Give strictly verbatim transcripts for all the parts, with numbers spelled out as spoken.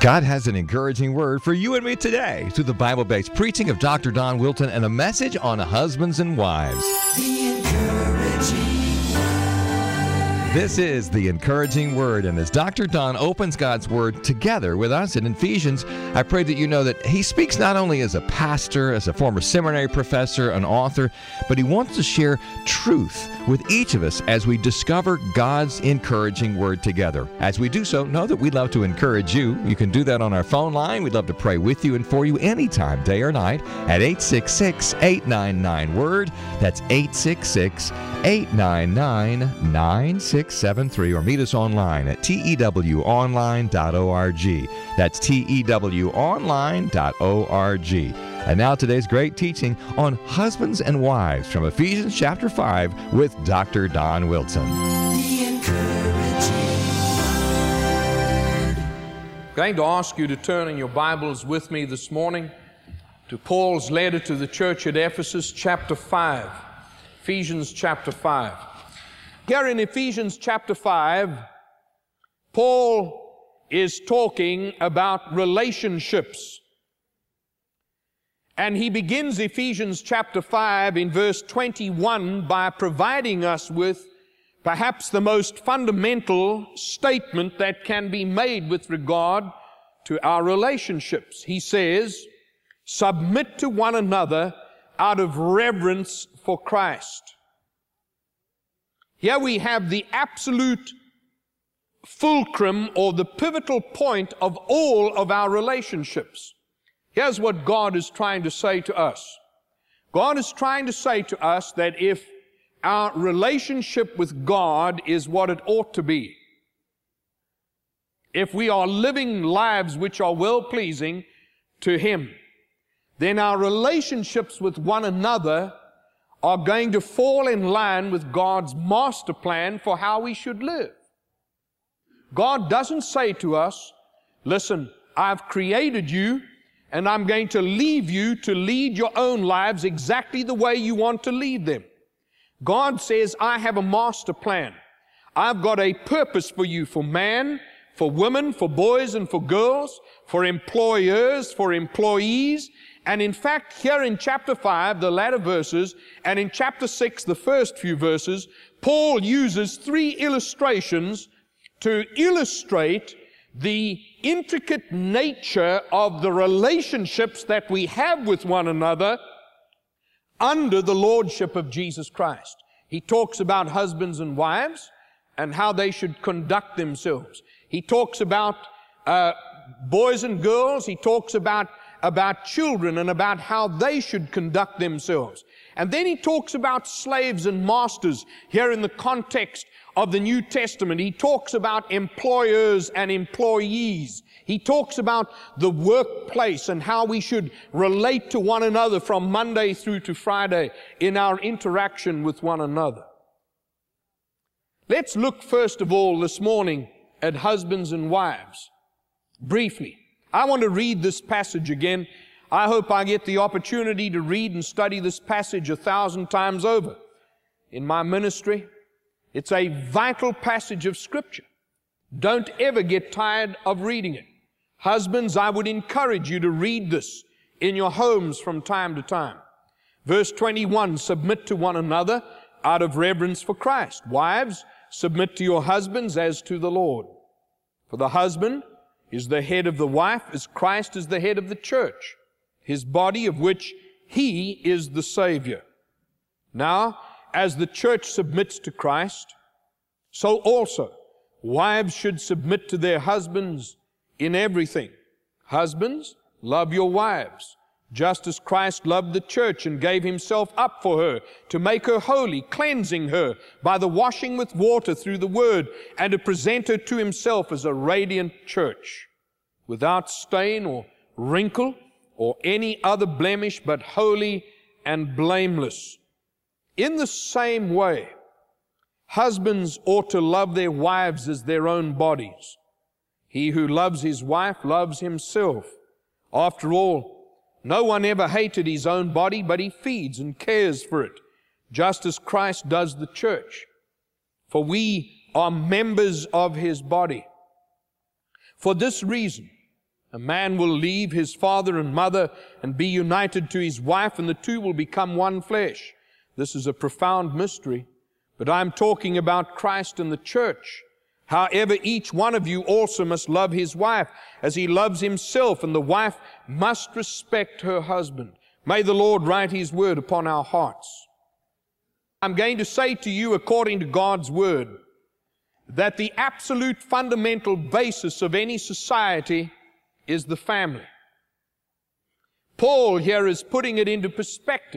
God has an encouraging word for you and me today through the Bible-based preaching of Doctor Don Wilton and a message on husbands and wives. The encouraging This is the encouraging word, and as Doctor Don opens God's word together with us in Ephesians, I pray that you know that he speaks not only as a pastor, as a former seminary professor, an author, but he wants to share truth with each of us as we discover God's encouraging word together. As we do so, know that we'd love to encourage you. You can do that on our phone line. We'd love to pray with you and for you anytime, day or night, at eight six six, eight nine nine, WORD. That's eight six six, eight nine nine, nine six seven three, or meet us online at T E W online dot org. That's T E W online dot org. And now today's great teaching on husbands and wives from Ephesians chapter five with Doctor Don Wilton. The encouraging word. I'm going to ask you to turn in your Bibles with me this morning to Paul's letter to the church at Ephesus, chapter five. Ephesians chapter five. Here in Ephesians chapter five, Paul is talking about relationships. And he begins Ephesians chapter five in verse twenty-one by providing us with perhaps the most fundamental statement that can be made with regard to our relationships. He says, "Submit to one another out of reverence for Christ." Here we have the absolute fulcrum or the pivotal point of all of our relationships. Here's what God is trying to say to us. God is trying to say to us that if our relationship with God is what it ought to be, if we are living lives which are well-pleasing to Him, then our relationships with one another are going to fall in line with God's master plan for how we should live. God doesn't say to us, listen, I've created you and I'm going to leave you to lead your own lives exactly the way you want to lead them. God says, I have a master plan. I've got a purpose for you, for man, for women, for boys and for girls, for employers, for employees. And in fact, here in chapter five, the latter verses, and in chapter six, the first few verses, Paul uses three illustrations to illustrate the intricate nature of the relationships that we have with one another under the lordship of Jesus Christ. He talks about husbands and wives and how they should conduct themselves. He talks about uh, boys and girls. He talks about about children and about how they should conduct themselves. And then he talks about slaves and masters here in the context of the New Testament. He talks about employers and employees. He talks about the workplace and how we should relate to one another from Monday through to Friday in our interaction with one another. Let's look first of all this morning at husbands and wives, briefly. I want to read this passage again. I hope I get the opportunity to read and study this passage a thousand times over in my ministry. It's a vital passage of Scripture. Don't ever get tired of reading it. Husbands, I would encourage you to read this in your homes from time to time. Verse twenty-one, submit to one another out of reverence for Christ. Wives, submit to your husbands as to the Lord. For the husband is the head of the wife, as Christ is the head of the church, His body, of which He is the Savior. Now, as the church submits to Christ, so also wives should submit to their husbands in everything. Husbands, love your wives, just as Christ loved the church and gave Himself up for her to make her holy, cleansing her by the washing with water through the Word, and to present her to Himself as a radiant church, without stain or wrinkle or any other blemish, but holy and blameless. In the same way, husbands ought to love their wives as their own bodies. He who loves his wife loves himself. After all, no one ever hated his own body, but he feeds and cares for it, just as Christ does the church. For we are members of His body. For this reason, A man will leave his father and mother and be united to his wife, and the two will become one flesh. This is a profound mystery, but I'm talking about Christ and the church. However, each one of you also must love his wife as he loves himself, and the wife must respect her husband. May the Lord write his word upon our hearts. I'm going to say to you, according to God's word, that the absolute fundamental basis of any society is the family. Paul here is putting it into perspective.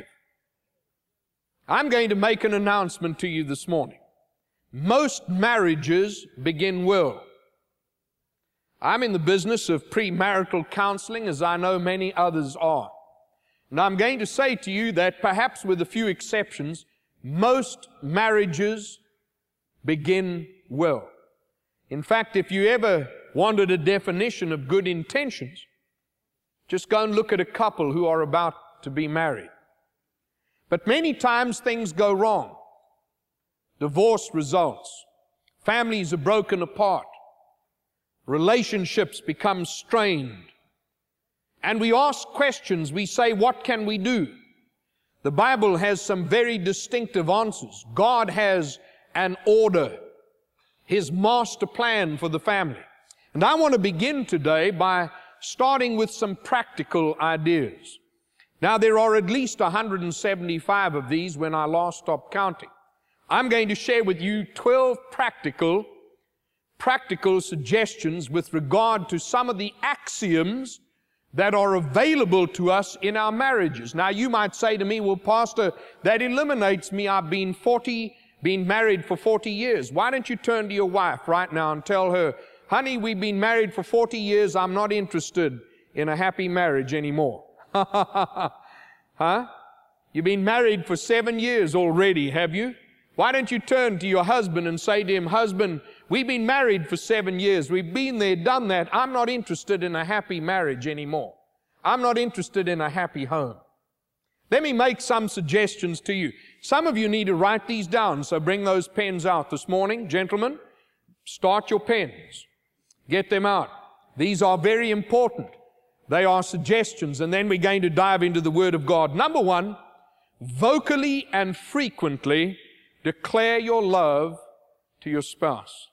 I'm going to make an announcement to you this morning. Most marriages begin well. I'm in the business of premarital counseling, as I know many others are. And I'm going to say to you that perhaps with a few exceptions, most marriages begin well. In fact, if you ever wanted a definition of good intentions, just go and look at a couple who are about to be married. But many times things go wrong. Divorce results. Families are broken apart. Relationships become strained. And we ask questions. We say, what can we do? The Bible has some very distinctive answers. God has an order, His master plan for the family. And I want to begin today by starting with some practical ideas. Now, there are at least one hundred seventy-five of these when I last stopped counting. I'm going to share with you twelve practical, practical suggestions with regard to some of the axioms that are available to us in our marriages. Now, you might say to me, well, Pastor, that eliminates me. I've been forty, been married for forty years. Why don't you turn to your wife right now and tell her, honey, we've been married for forty years. I'm not interested in a happy marriage anymore. Huh? You've been married for seven years already, have you? Why don't you turn to your husband and say to him, husband, we've been married for seven years. We've been there, done that. I'm not interested in a happy marriage anymore. I'm not interested in a happy home. Let me make some suggestions to you. Some of you need to write these down, so bring those pens out this morning. Gentlemen, start your pens. Get them out. These are very important. They are suggestions, and then we're going to dive into the Word of God. Number one, vocally and frequently declare your love to your spouse.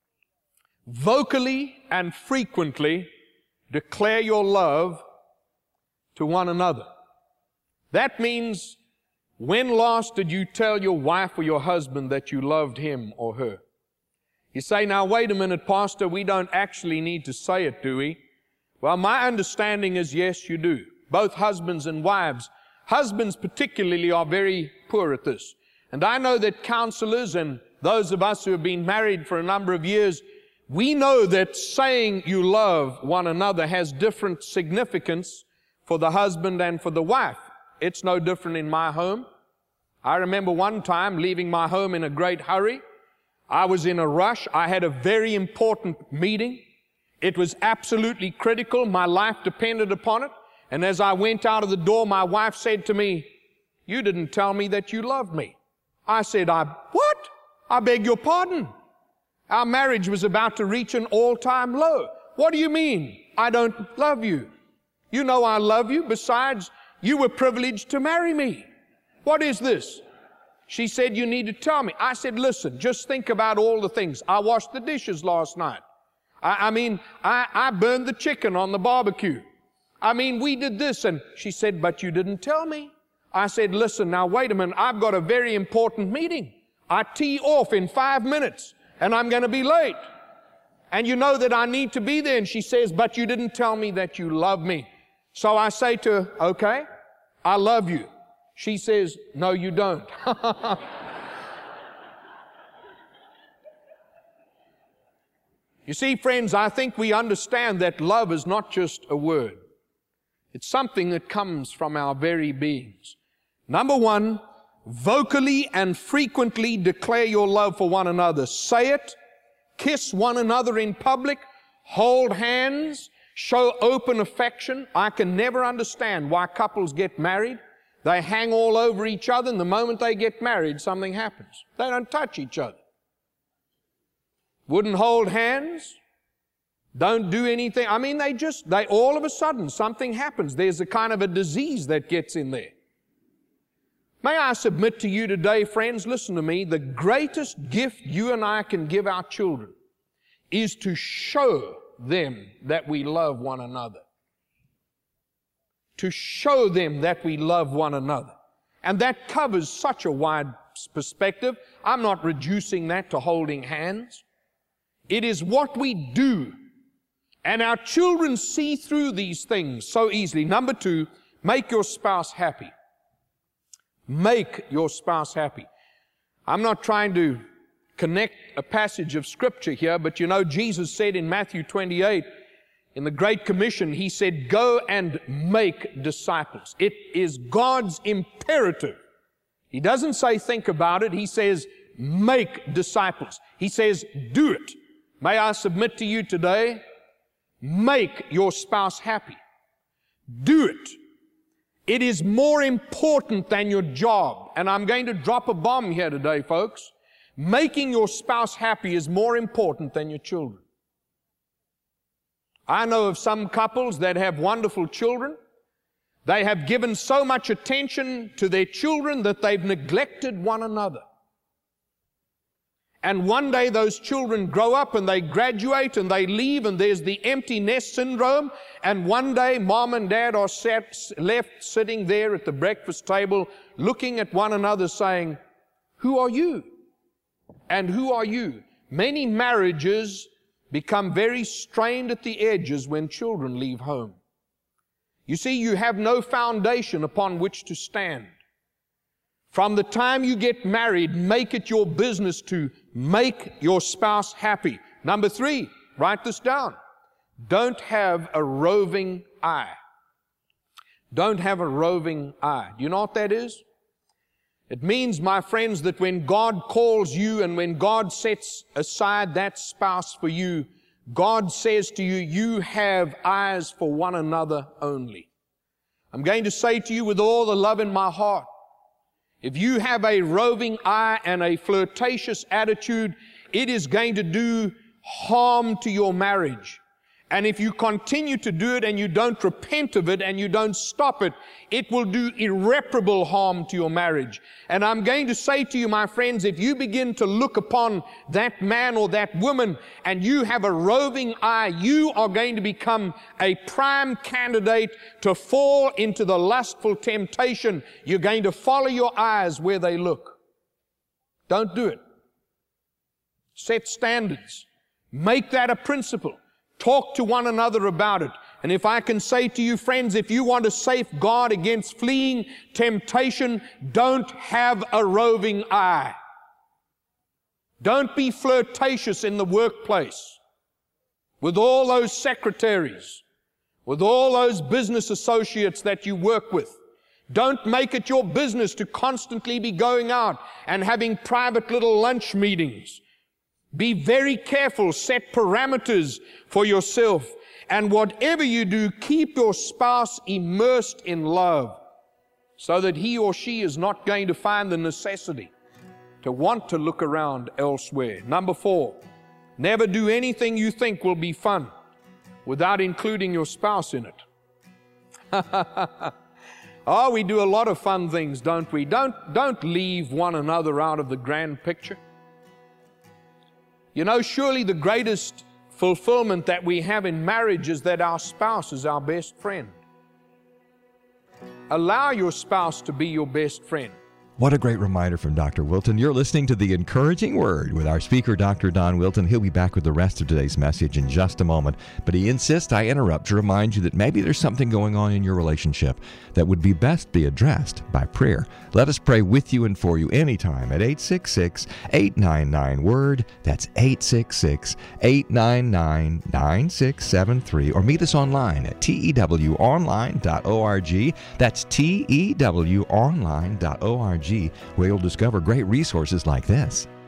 Vocally and frequently declare your love to one another. That means, when last did you tell your wife or your husband that you loved him or her? You say, now wait a minute, Pastor, we don't actually need to say it, do we? Well, my understanding is yes, you do. Both husbands and wives. Husbands particularly are very poor at this. And I know that counselors and those of us who have been married for a number of years, we know that saying you love one another has different significance for the husband and for the wife. It's no different in my home. I remember one time leaving my home in a great hurry. I was in a rush. I had a very important meeting. It was absolutely critical. My life depended upon it. And as I went out of the door, my wife said to me, you didn't tell me that you loved me. I said, I, what? I beg your pardon. Our marriage was about to reach an all-time low. What do you mean, I don't love you? You know I love you. Besides, you were privileged to marry me. What is this? She said, you need to tell me. I said, listen, just think about all the things. I washed the dishes last night. I, I mean, I, I burned the chicken on the barbecue. I mean, we did this. And she said, but you didn't tell me. I said, listen, now wait a minute. I've got a very important meeting. I tee off in five minutes and I'm going to be late. And you know that I need to be there. And she says, but you didn't tell me that you love me. So I say to her, okay, I love you. She says, no, you don't. You see, friends, I think we understand that love is not just a word. It's something that comes from our very beings. Number one, vocally and frequently declare your love for one another. Say it, kiss one another in public, hold hands, show open affection. I can never understand why couples get married. They hang all over each other, and the moment they get married, something happens. They don't touch each other. Wouldn't hold hands, Don't do anything. I mean, they just, they all of a sudden, something happens. There's a kind of a disease that gets in there. May I submit to you today, friends, listen to me, the greatest gift you and I can give our children is to show them that we love one another. To show them that we love one another. And that covers such a wide perspective. I'm not reducing that to holding hands. It is what we do. And our children see through these things so easily. Number two, make your spouse happy. Make your spouse happy. I'm not trying to connect a passage of Scripture here, but you know, Jesus said in Matthew twenty-eight, in the Great Commission, He said, go and make disciples. It is God's imperative. He doesn't say think about it. He says make disciples. He says do it. May I submit to you today, make your spouse happy. Do it. It is more important than your job. And I'm going to drop a bomb here today, folks. Making your spouse happy is more important than your children. I know of some couples that have wonderful children. They have given so much attention to their children that they've neglected one another. And one day those children grow up and they graduate and they leave and there's the empty nest syndrome. And one day mom and dad are sat, left sitting there at the breakfast table looking at one another saying, who are you? And who are you? Many marriages become very strained at the edges when children leave home. You see, you have no foundation upon which to stand. From the time you get married, make it your business to make your spouse happy. Number three, write this down. Don't have a roving eye. Don't have a roving eye. Do you know what that is? It means, my friends, that when God calls you and when God sets aside that spouse for you, God says to you, you have eyes for one another only. I'm going to say to you with all the love in my heart, if you have a roving eye and a flirtatious attitude, it is going to do harm to your marriage. And if you continue to do it and you don't repent of it and you don't stop it, it will do irreparable harm to your marriage. And I'm going to say to you, my friends, if you begin to look upon that man or that woman and you have a roving eye, you are going to become a prime candidate to fall into the lustful temptation. You're going to follow your eyes where they look. Don't do it. Set standards. Make that a principle. Talk to one another about it. And if I can say to you, friends, if you want to safeguard against fleeing temptation, don't have a roving eye. Don't be flirtatious in the workplace with all those secretaries, with all those business associates that you work with. Don't make it your business to constantly be going out and having private little lunch meetings. Be very careful. Set parameters for yourself. And whatever you do, keep your spouse immersed in love so that he or she is not going to find the necessity to want to look around elsewhere. Number four, never do anything you think will be fun without including your spouse in it. Oh, we do a lot of fun things, don't we? Don't, don't leave one another out of the grand picture. You know, surely the greatest fulfillment that we have in marriage is that our spouse is our best friend. Allow your spouse to be your best friend. What a great reminder from Doctor Wilton. You're listening to The Encouraging Word with our speaker, Doctor Don Wilton. He'll be back with the rest of today's message in just a moment. But he insists I interrupt to remind you that maybe there's something going on in your relationship that would be best be addressed by prayer. Let us pray with you and for you anytime at eight six six, eight nine nine, WORD. That's eight six six, eight nine nine, nine six seven three. Or meet us online at T E W online dot org. That's T E W online dot org. Where you'll discover great resources like this.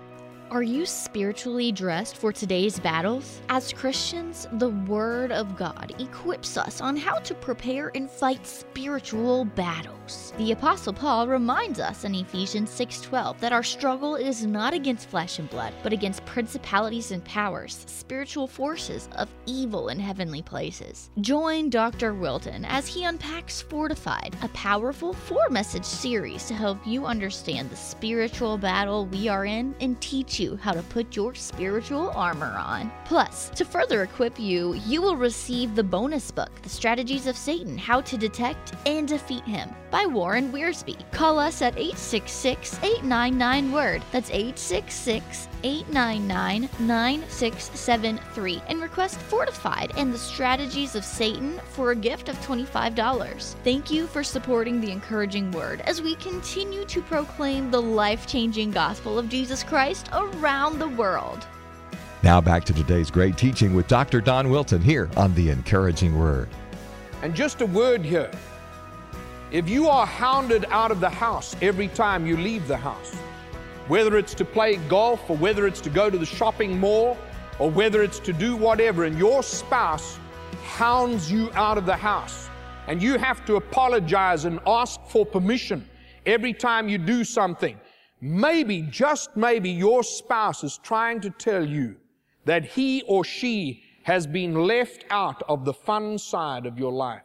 Are you spiritually dressed for today's battles? As Christians, the Word of God equips us on how to prepare and fight spiritual battles. The Apostle Paul reminds us in Ephesians six twelve that our struggle is not against flesh and blood, but against principalities and powers, spiritual forces of evil in heavenly places. Join Doctor Wilton as he unpacks Fortified, a powerful four-message series to help you understand the spiritual battle we are in and teach you how to put your spiritual armor on. Plus, to further equip you, you will receive the bonus book, The Strategies of Satan, How to Detect and Defeat Him, by Warren Wiersbe. Call us at eight six six, eight nine nine, WORD. That's eight six six, eight nine nine, nine six seven three and request Fortified and the Strategies of Satan for a gift of twenty-five dollars. Thank you for supporting the Encouraging Word as we continue to proclaim the life-changing gospel of Jesus Christ around the world. Now back to today's great teaching with Doctor Don Wilton here on The Encouraging Word. And just a word here. If you are hounded out of the house every time you leave the house, whether it's to play golf or whether it's to go to the shopping mall or whether it's to do whatever, and your spouse hounds you out of the house and you have to apologize and ask for permission every time you do something, maybe, just maybe, your spouse is trying to tell you that he or she has been left out of the fun side of your life.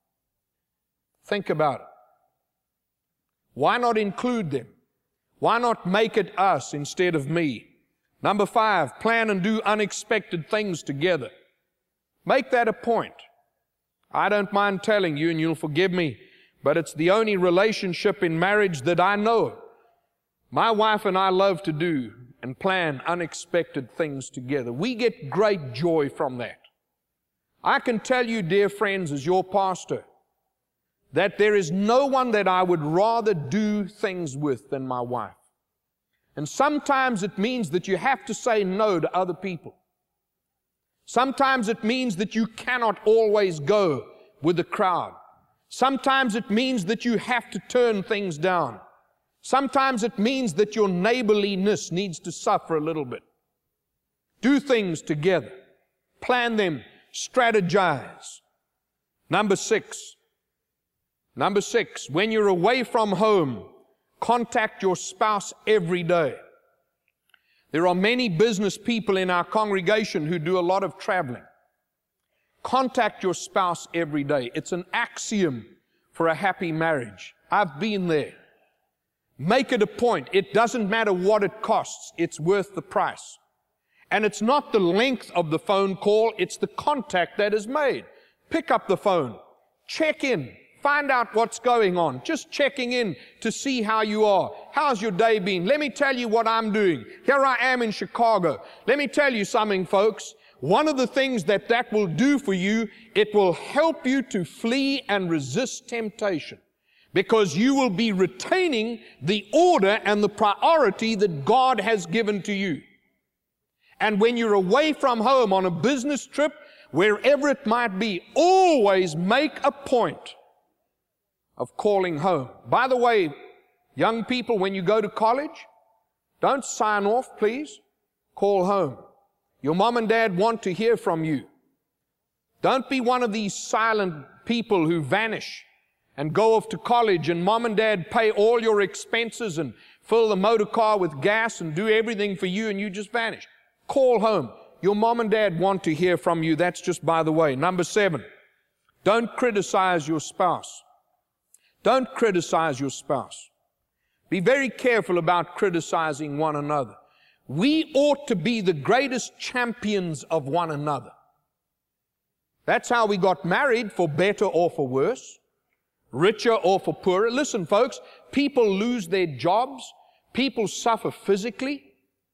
Think about it. Why not include them? Why not make it us instead of me? Number five, plan and do unexpected things together. Make that a point. I don't mind telling you, and you'll forgive me, but it's the only relationship in marriage that I know of. My wife and I love to do and plan unexpected things together. We get great joy from that. I can tell you, dear friends, as your pastor, that there is no one that I would rather do things with than my wife. And sometimes it means that you have to say no to other people. Sometimes it means that you cannot always go with the crowd. Sometimes it means that you have to turn things down. Sometimes it means that your neighborliness needs to suffer a little bit. Do things together. Plan them. Strategize. Number six. Number six, when you're away from home, contact your spouse every day. There are many business people in our congregation who do a lot of traveling. Contact your spouse every day. It's an axiom for a happy marriage. I've been there. Make it a point. It doesn't matter what it costs. It's worth the price. And it's not the length of the phone call, it's the contact that is made. Pick up the phone. Check in. Find out what's going on. Just checking in to see how you are. How's your day been? Let me tell you what I'm doing. Here I am in Chicago. Let me tell you something, folks. One of the things that that will do for you, it will help you to flee and resist temptation, because you will be retaining the order and the priority that God has given to you. And when you're away from home on a business trip, wherever it might be, always make a point of calling home. By the way, young people, when you go to college, don't sign off, please. Call home. Your mom and dad want to hear from you. Don't be one of these silent people who vanish and go off to college and mom and dad pay all your expenses and fill the motor car with gas and do everything for you and you just vanish. Call home. Your mom and dad want to hear from you. That's just by the way. Number seven, don't criticize your spouse. Don't criticize your spouse. Be very careful about criticizing one another. We ought to be the greatest champions of one another. That's how we got married, for better or for worse, richer or for poorer. Listen, folks, people lose their jobs. People suffer physically.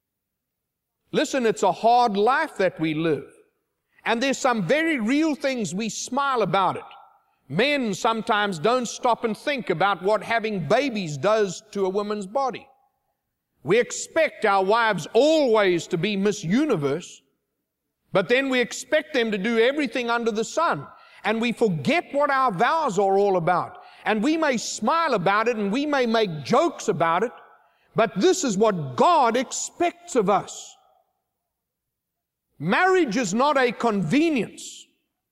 Listen, it's a hard life that we live. And there's some very real things we smile about it. Men sometimes don't stop and think about what having babies does to a woman's body. We expect our wives always to be Miss Universe, but then we expect them to do everything under the sun. And we forget what our vows are all about. And we may smile about it and we may make jokes about it, But this is what God expects of us. Marriage is not a convenience.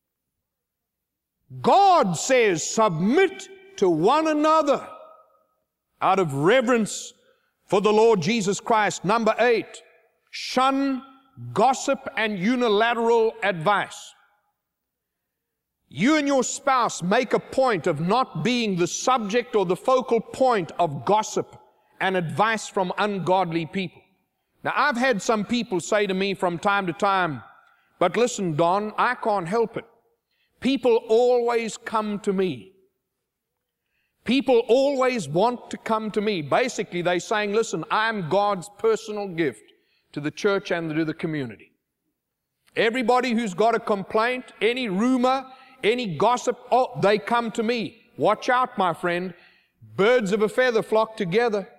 God says, submit to one another out of reverence for the Lord Jesus Christ. Number eight, shun gossip and unilateral advice. You and your spouse make a point of not being the subject or the focal point of gossip and advice from ungodly people. Now, I've had some people say to me from time to time, but listen, Don, I can't help it. People always come to me. People always want to come to me. Basically, they're saying, listen, I'm God's personal gift to the church and to the community. Everybody who's got a complaint, any rumor, any gossip, oh, they come to me. Watch out, my friend. Birds of a feather flock together.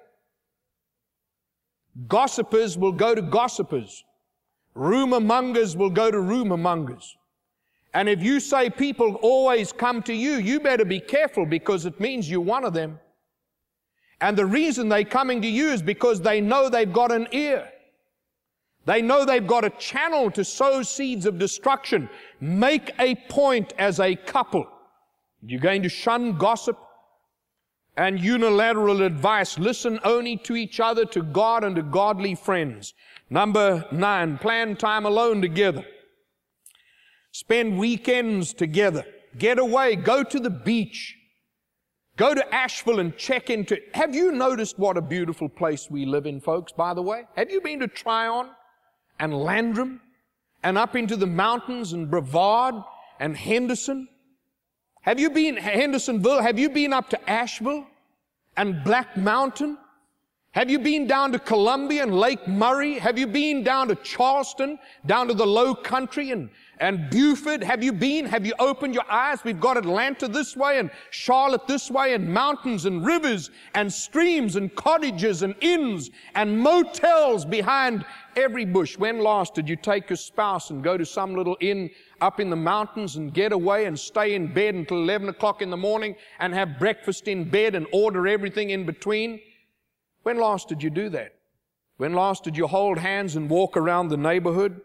Gossipers will go to gossipers. Rumor mongers will go to rumor mongers. And if you say people always come to you, you better be careful, because it means you're one of them. And the reason they're coming to you is because they know they've got an ear. They know they've got a channel to sow seeds of destruction. Make a point as a couple. You're going to shun gossip and unilateral advice. Listen only to each other, to God and to godly friends. Number nine, plan time alone together. Spend weekends together. Get away. Go to the beach. Go to Asheville and check into... Have you noticed what a beautiful place we live in, folks, by the way? Have you been to Tryon and Landrum and up into the mountains and Brevard and Henderson? Have you been Hendersonville? Have you been up to Asheville and Black Mountain? Have you been down to Columbia and Lake Murray? Have you been down to Charleston, down to the low country and, and Buford? Have you been? Have you opened your eyes? We've got Atlanta this way and Charlotte this way, and mountains and rivers and streams and cottages and inns and motels behind every bush. When last did you take your spouse and go to some little inn up in the mountains and get away and stay in bed until eleven o'clock in the morning and have breakfast in bed and order everything in between? When last did you do that? When last did you hold hands and walk around the neighborhood?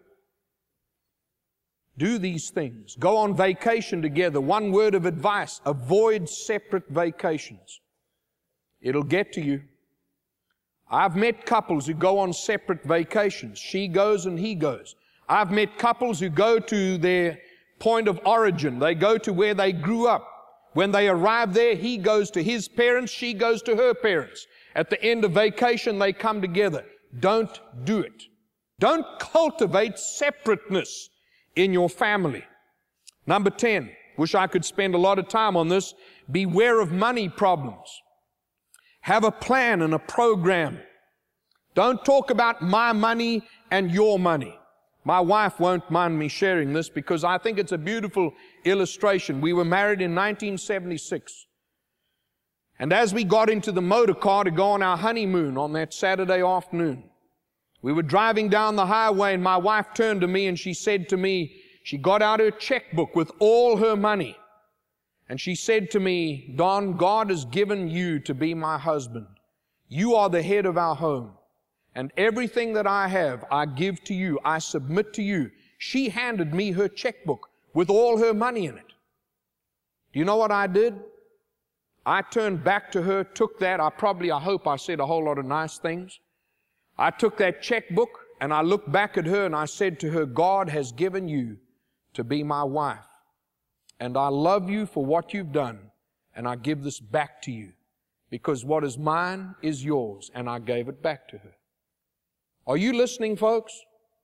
Do these things. Go on vacation together. One word of advice: avoid separate vacations. It'll get to you. I've met couples who go on separate vacations. She goes and he goes. I've met couples who go to their point of origin. They go to where they grew up. When they arrive there, he goes to his parents, she goes to her parents. At the end of vacation, they come together. Don't do it. Don't cultivate separateness in your family. Number ten, wish I could spend a lot of time on this. Beware of money problems. Have a plan and a program. Don't talk about my money and your money. My wife won't mind me sharing this because I think it's a beautiful illustration. We were married in nineteen seventy-six. And as we got into the motor car to go on our honeymoon on that Saturday afternoon, we were driving down the highway, and my wife turned to me and she said to me, she got out her checkbook with all her money. And she said to me, Don, God has given you to be my husband. You are the head of our home. And everything that I have, I give to you. I submit to you. She handed me her checkbook with all her money in it. Do you know what I did? I turned back to her, took that. I probably, I hope I said a whole lot of nice things. I took that checkbook and I looked back at her and I said to her, God has given you to be my wife. And I love you for what you've done. And I give this back to you. Because what is mine is yours. And I gave it back to her. Are you listening, folks?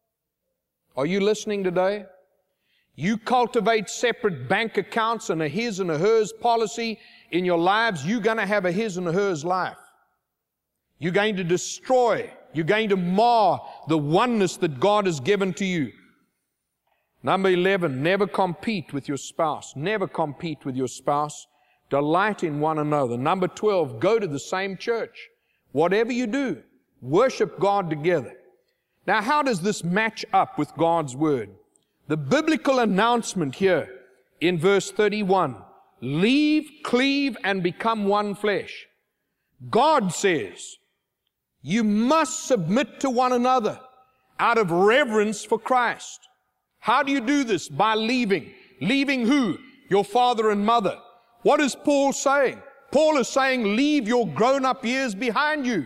Are you listening today? You cultivate separate bank accounts and a his and a hers policy in your lives, you're going to have a his and a hers life. You're going to destroy, you're going to mar the oneness that God has given to you. Number eleven, never compete with your spouse. Never compete with your spouse. Delight in one another. Number twelve, go to the same church. Whatever you do, worship God together. Now, how does this match up with God's Word? The biblical announcement here in verse thirty-one, leave, cleave, and become one flesh. God says, You must submit to one another out of reverence for Christ. How do you do this? By leaving. Leaving who? Your father and mother. What is Paul saying? Paul is saying, leave your grown-up years behind you.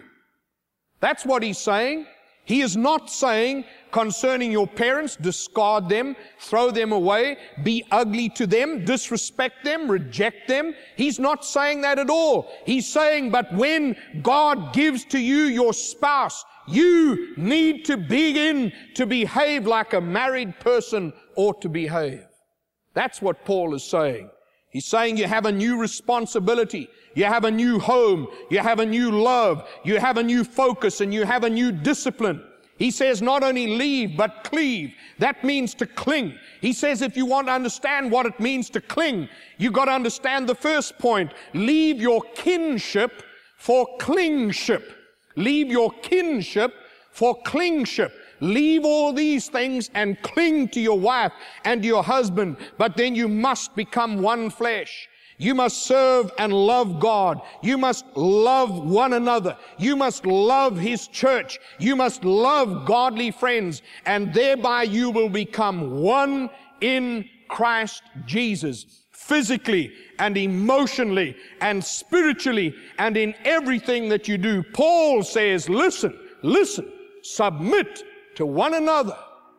That's what he's saying. He is not saying concerning your parents, discard them, throw them away, be ugly to them, disrespect them, reject them. He's not saying that at all. He's saying, but when God gives to you your spouse, you need to begin to behave like a married person ought to behave. That's what Paul is saying. He's saying you have a new responsibility. You have a new home. You have a new love. You have a new focus, and you have a new discipline. He says not only leave, but cleave. That means to cling. He says if you want to understand what it means to cling, you've got to understand the first point. Leave your kinship for clingship. Leave your kinship for clingship. Leave all these things and cling to your wife and to your husband, but then you must become one flesh. You must serve and love God. You must love one another. You must love His church. You must love godly friends, and thereby you will become one in Christ Jesus, physically and emotionally and spiritually and in everything that you do. Paul says, listen, listen, submit to one another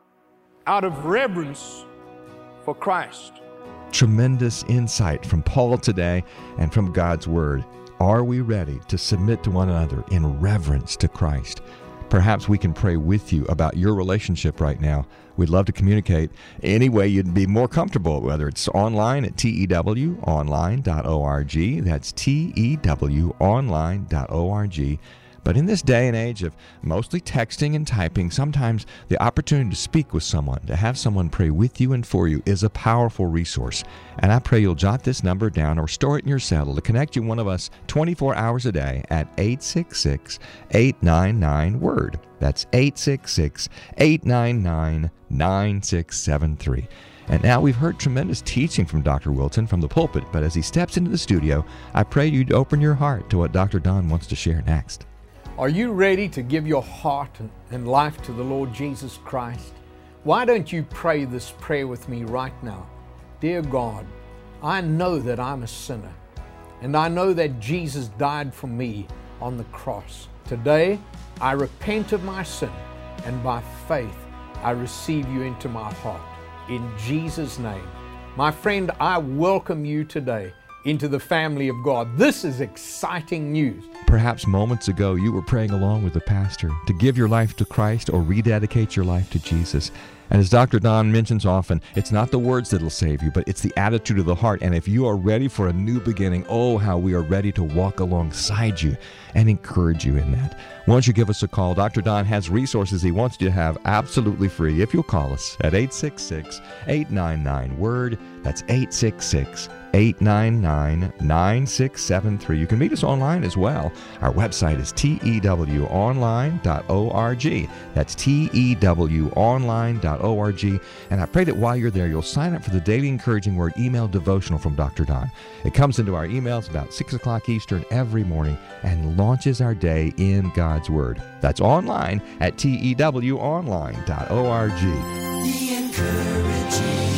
out of reverence for Christ. Tremendous insight from Paul today and from God's Word. Are we ready to submit to one another in reverence to Christ? Perhaps we can pray with you about your relationship right now. We'd love to communicate any way you'd be more comfortable, whether it's online at T E W online dot org. That's T E W online dot org. But in this day and age of mostly texting and typing, sometimes the opportunity to speak with someone, to have someone pray with you and for you, is a powerful resource. And I pray you'll jot this number down or store it in your cell to connect you one of us twenty-four hours a day at eight six six, eight nine nine, WORD. That's eight six six, eight nine nine, nine six seven three. And now we've heard tremendous teaching from Doctor Wilton from the pulpit, but as he steps into the studio, I pray you'd open your heart to what Doctor Don wants to share next. Are you ready to give your heart and life to the Lord Jesus Christ? Why don't you pray this prayer with me right now? Dear God, I know that I'm a sinner, and I know that Jesus died for me on the cross. Today, I repent of my sin, and by faith, I receive you into my heart. In Jesus' name. My friend, I welcome you today into the family of God. This is exciting news. Perhaps moments ago you were praying along with the pastor to give your life to Christ or rededicate your life to Jesus. And as Doctor Don mentions often, it's not the words that'll save you, but it's the attitude of the heart. And if you are ready for a new beginning, oh, how we are ready to walk alongside you and encourage you in that. Once you give us a call, Doctor Don has resources he wants you to have absolutely free if you'll call us at eight six six, eight nine nine, WORD. That's eight six six, eight nine nine, nine six seven three. You can meet us online as well. Our website is T E W online dot org. That's T E W online dot org. And I pray that while you're there, you'll sign up for the Daily Encouraging Word email devotional from Doctor Don. It comes into our emails about six o'clock Eastern every morning and launches our day in God's Word. That's online at T E W online dot org. The Encouraging